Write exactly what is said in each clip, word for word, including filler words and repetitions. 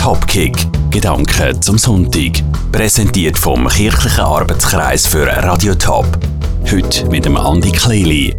Topkick. Gedanken zum Sonntag. Präsentiert vom Kirchlichen Arbeitskreis für Radio Top. Heute mit dem Andi Kleili.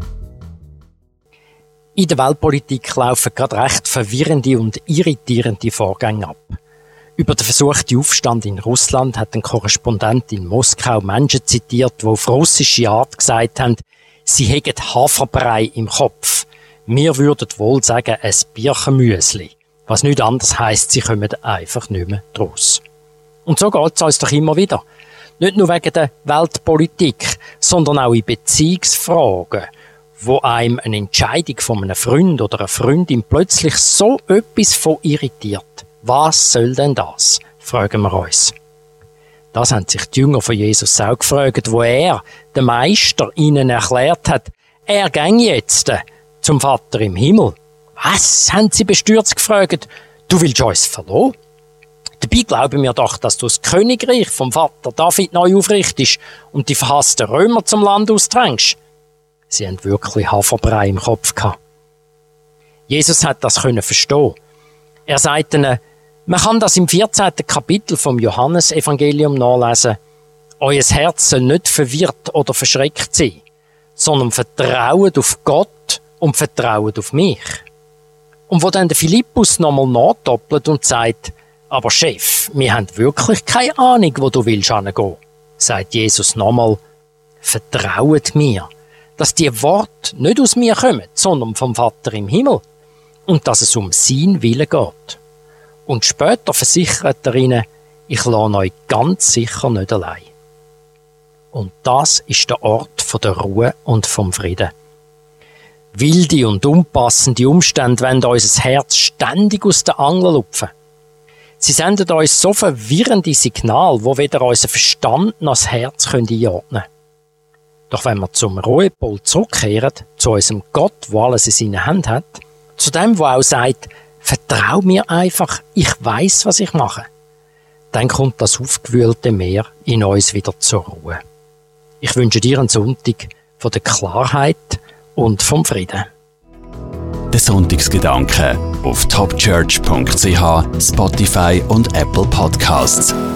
In der Weltpolitik laufen gerade recht verwirrende und irritierende Vorgänge ab. Über den versuchten Aufstand in Russland hat ein Korrespondent in Moskau Menschen zitiert, die auf russische Art gesagt haben, sie hätten Haferbrei im Kopf. Wir würden wohl sagen, ein Birchenmüsli. Was nicht anders heisst, sie kommen einfach nicht mehr draus. Und so geht es uns doch immer wieder. Nicht nur wegen der Weltpolitik, sondern auch in Beziehungsfragen, wo einem eine Entscheidung von einem Freund oder einer Freundin plötzlich so etwas von irritiert. Was soll denn das? Fragen wir uns. Das haben sich die Jünger von Jesus auch gefragt, wo er, der Meister, ihnen erklärt hat, er ginge jetzt zum Vater im Himmel. Was? Haben sie bestürzt gefragt. Du willst uns verlassen? Dabei glauben wir doch, dass du das Königreich vom Vater David neu aufrichtest und die verhassten Römer zum Land ausdrängst. Sie haben wirklich Haferbrei im Kopf gehabt. Jesus hat das können verstehen. Er sagt ihnen, man kann das im vierzehnten Kapitel vom Johannesevangelium nachlesen. Euer Herz soll nicht verwirrt oder verschreckt sein, sondern vertraut auf Gott und vertraut auf mich. Und wo dann der Philippus nochmal nachdoppelt und sagt, aber Chef, wir haben wirklich keine Ahnung, wo du willst hingehen, sagt Jesus nochmal, vertraut mir, dass die Worte nicht aus mir kommen, sondern vom Vater im Himmel und dass es um sein Willen geht. Und später versichert er ihnen, ich lasse euch ganz sicher nicht allein. Und das ist der Ort von der Ruhe und vom Frieden. Wilde und unpassende Umstände wollen unser Herz ständig aus den Angeln lupfen. Sie senden uns so verwirrende Signale, wo weder unser Verstand noch das Herz einordnen können. Doch wenn wir zum Ruhepol zurückkehren, zu unserem Gott, der alles in seiner Hand hat, zu dem, der auch sagt, vertrau mir einfach, ich weiss, was ich mache, dann kommt das aufgewühlte Meer in uns wieder zur Ruhe. Ich wünsche dir einen Sonntag von der Klarheit und vom Frieden. Der Sonntagsgedanke auf topchurch punkt c h, Spotify und Apple Podcasts.